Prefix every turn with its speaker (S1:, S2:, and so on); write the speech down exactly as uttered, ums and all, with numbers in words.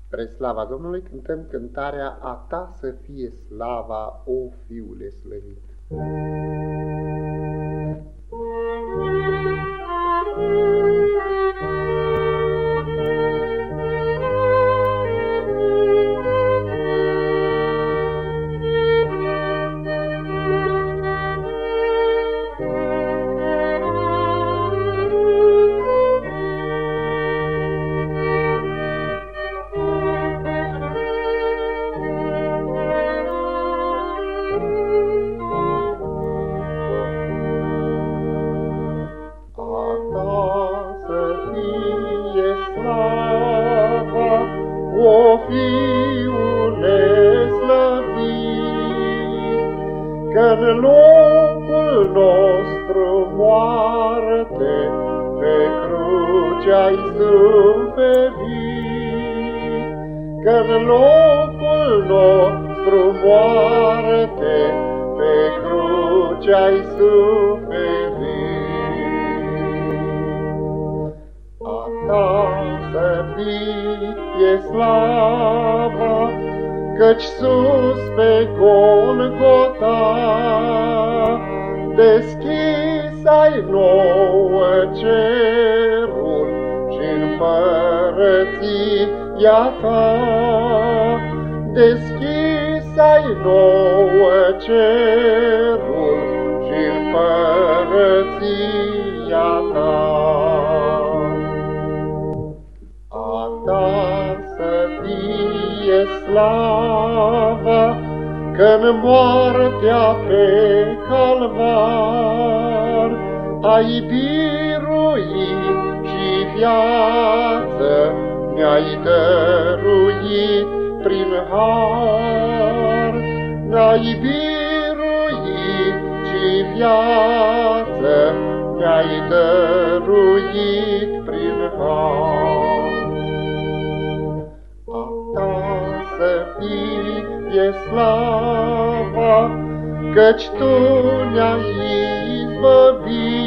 S1: Spre slava Domnului cântăm cântarea A ta să fie slava, o Fiule slăvit. O Fiule slăvit, că-n locul nostru moarte pe cruce ai suferit, că-n locul nostru moarte pe cruce ai suferit. A ta să fie slava, căci sus pe Golgota deschis ai nouă cerul și împărăția ta. Deschis ai nouă cerul și împărăția ta. Slava, că-n moartea pe calvar ai biruit și viață mi-ai dăruit prin har. N-ai biruit și viață mi-ai dăruit prin har. Să fie slava, căci Tu ne-ai izbăvit.